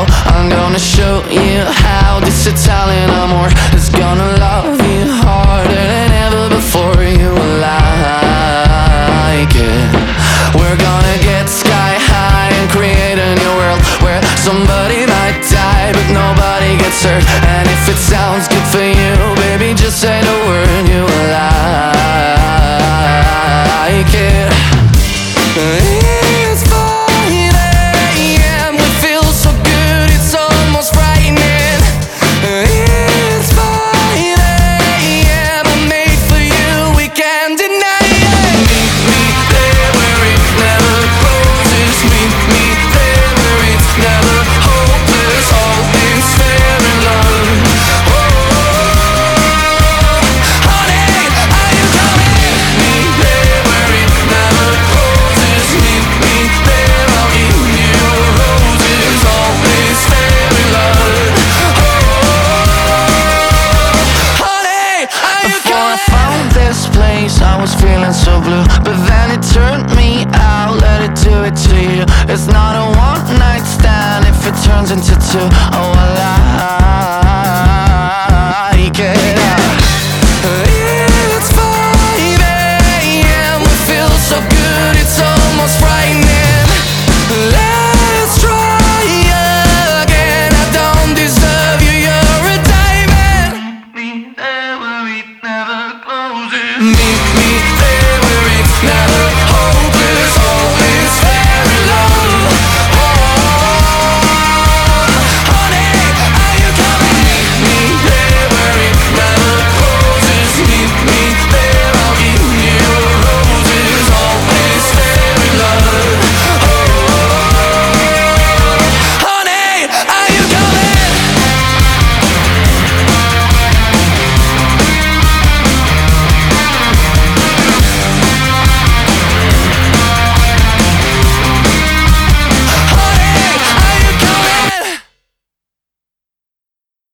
I'm gonna show you how this Italian amor is gonna love you harder than ever before. You will like it. We're gonna get sky high and create a new world where somebody might die but nobody gets hurt. And if it sounds good for you, baby, just say the word. You will like it. It's 5 AM, we feel so good, it's almost frightening. It's 5 AM, I'm made for you, we can't deny it. Meet me there where it never closes. Meet me there where it's never hopeless. All is fair in love. Oh, honey, are you coming? Meet me there where it never closes. Meet me there, I'll give you roses. All is fair in love. Oh, honey, are you coming? Before I found this place, I was feeling so blue, but then it turned me out. Let it do it to you. It's not a one-night stand if it turns into two. Oh,